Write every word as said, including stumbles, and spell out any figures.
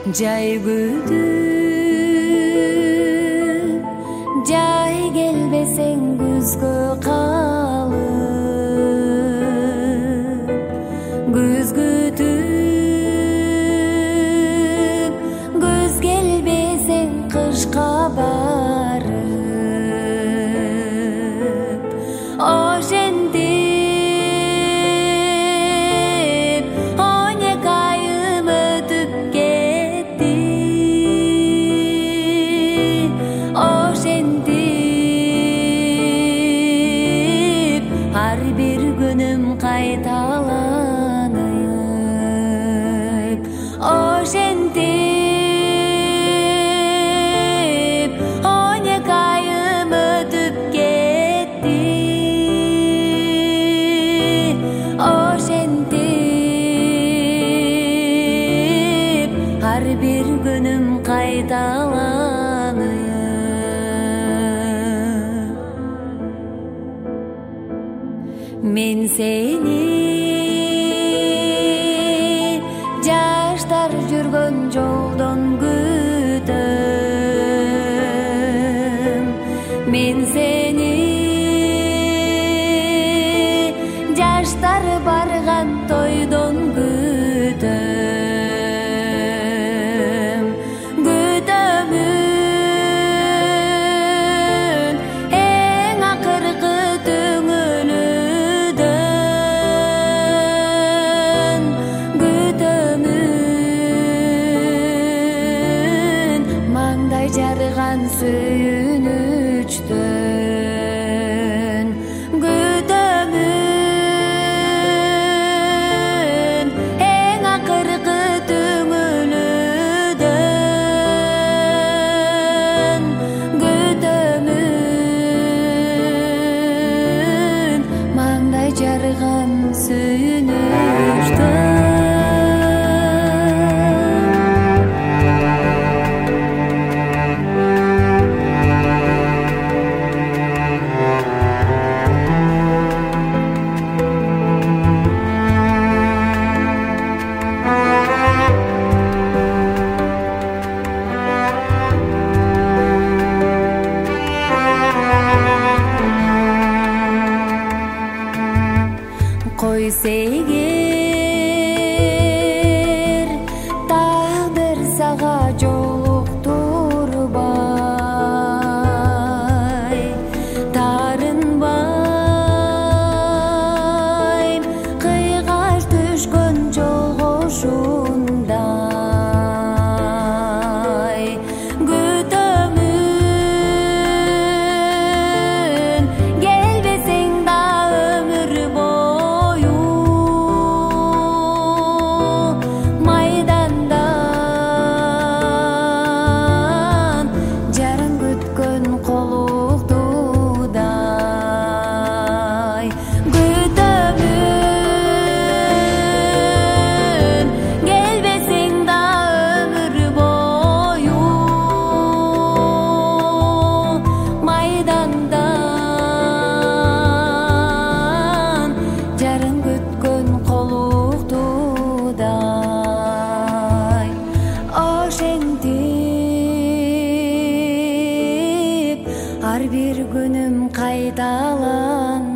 Жай күтүп, жай келбесең күзгө калып, күз күтүп, күз келбесең кышка барып, ошентип он эки айым өтүп кетти, ошентип ар бир күнүм кайталанып, ошентип он эки айым өтүп кетти, ошентип ар бир күнүм кайталанып. Мен сени жаштар жүргөн жолдон күтөм, мен сени жаштар барган тойдон күтөм, күтөмүн эң акыркы түңүлүдөн, күтөмүн маңдай жарган сүйүнүчтөн, күтөмүн эң акыркы түңүлүдөн, күтөмүн маңдай жарган сүйүнүчтөн. Койсо эгер тагдыр сага жолуктурбай, таарынбайм кыйгаш түшкөн жолгошундай, күтөмүн келбесең да өмүр бою майдандан жаран күткөн колуктуудай, күтөмүн келбесең да өмүр бою майдандан жаран күткөн колуктуудай, ошентип ар бир күнүм кайталанып.